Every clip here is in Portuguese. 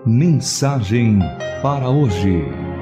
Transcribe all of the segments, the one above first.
Mensagem para hoje.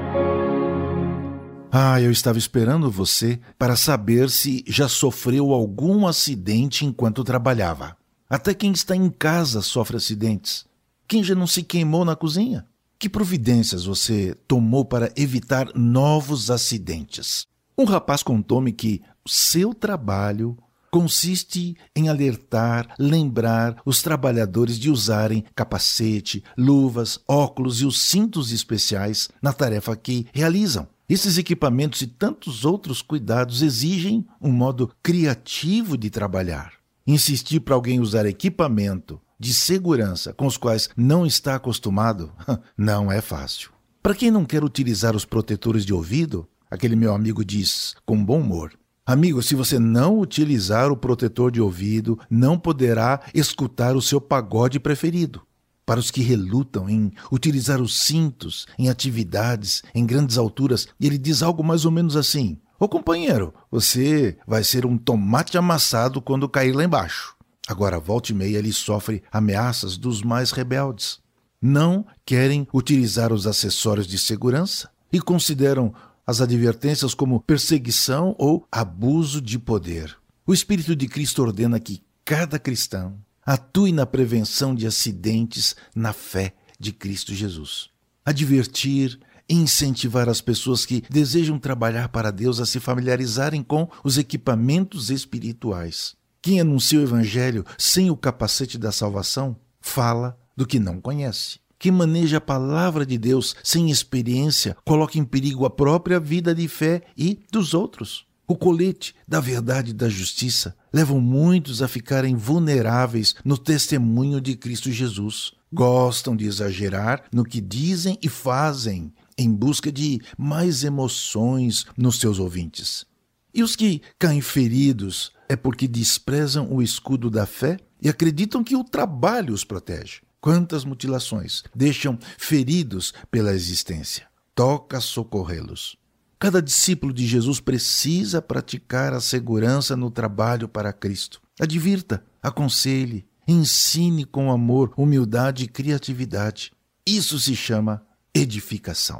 Eu estava esperando você para saber se já sofreu algum acidente enquanto trabalhava. Até quem está em casa sofre acidentes. Quem já não se queimou na cozinha? Que providências você tomou para evitar novos acidentes? Um rapaz contou-me que o seu trabalho consiste em alertar, lembrar os trabalhadores de usarem capacete, luvas, óculos e os cintos especiais na tarefa que realizam. Esses equipamentos e tantos outros cuidados exigem um modo criativo de trabalhar. Insistir para alguém usar equipamento de segurança com os quais não está acostumado não é fácil. Para quem não quer utilizar os protetores de ouvido, aquele meu amigo diz com bom humor: amigo, se você não utilizar o protetor de ouvido, não poderá escutar o seu pagode preferido. Para os que relutam em utilizar os cintos em atividades em grandes alturas, ele diz algo mais ou menos assim: ô companheiro, você vai ser um tomate amassado quando cair lá embaixo. Agora, volta e meia, ele sofre ameaças dos mais rebeldes. Não querem utilizar os acessórios de segurança e consideram as advertências como perseguição ou abuso de poder. O Espírito de Cristo ordena que cada cristão atue na prevenção de acidentes na fé de Cristo Jesus. Advertir e incentivar as pessoas que desejam trabalhar para Deus a se familiarizarem com os equipamentos espirituais. Quem anuncia o Evangelho sem o capacete da salvação fala do que não conhece. Quem maneja a palavra de Deus sem experiência coloca em perigo a própria vida de fé e dos outros. O colete da verdade e da justiça levam muitos a ficarem vulneráveis no testemunho de Cristo Jesus. Gostam de exagerar no que dizem e fazem em busca de mais emoções nos seus ouvintes. E os que caem feridos é porque desprezam o escudo da fé e acreditam que o trabalho os protege. Quantas mutilações deixam feridos pela existência. Toca socorrê-los. Cada discípulo de Jesus precisa praticar a segurança no trabalho para Cristo. Advirta, aconselhe, ensine com amor, humildade e criatividade. Isso se chama edificação.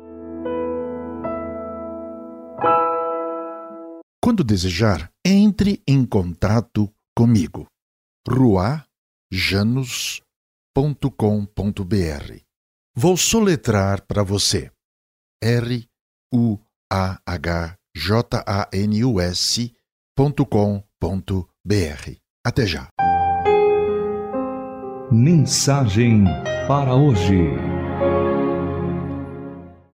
Quando desejar, entre em contato comigo. ruajanus.com.br. Vou soletrar para você. ruajanus.com.br. Até já. Mensagem para hoje.